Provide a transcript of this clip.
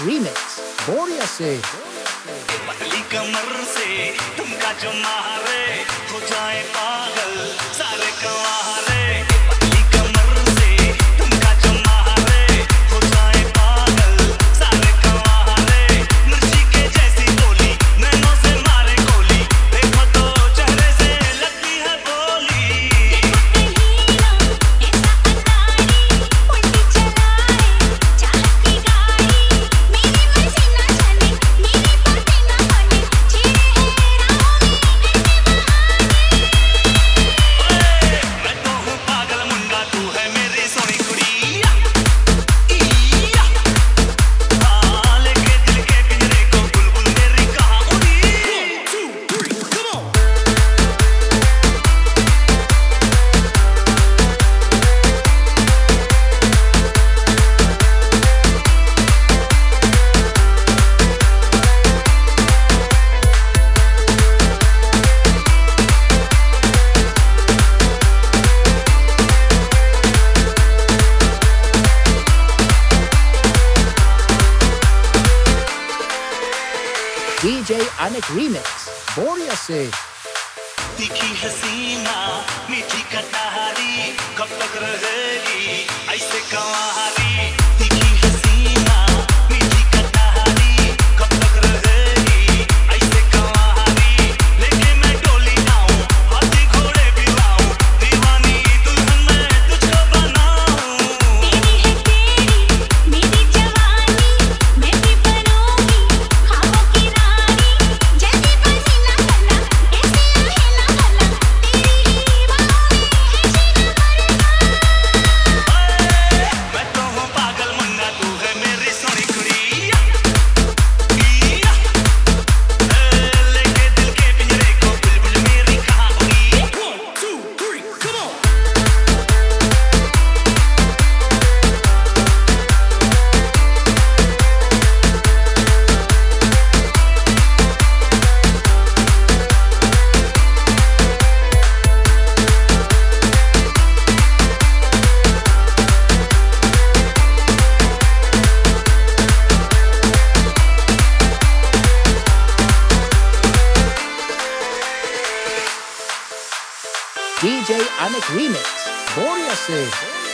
Remix, बोरिया से पतली कमर से तुमका जो मारे हो जाए पागल सारे कवारे। पतली कमर से तुमका जो मारे हो जाए पागल सारे कवारे। मिर्ची के जैसी बोली नैनों से मारे गोली, देखो तो चेहरे से लगती है बोली। DJ Anik Remix, बोरिया से तीखी हसीना मीठी कटारी कब तक रहेगी ऐसे कंवारी। तीखी हसीना मीठी कटारी कब तक रहेगी ऐसे कंवारी। लेके मैं डोली आऊं हाथी घोड़े भी लाऊं, दीवानी दुल्हन मैं तुझको बनाऊं। तेरी है तेरी मेरी जवानी, मैं भी बनूंगी ख्वाबों की रानी। जल्दी पसीना करना ऐसे आहेना करना, तेरी ही बाहों में है जीना मरना। मैं तो हूँ पागल मुन्ना, तू है मेरी सोनी कुड़ी। लेके दिल के पिंजरे को बुलबुल मेरी कहाँ उड़ी। 1, 2, 3, come on। DJ Anik Remix, बोरिया से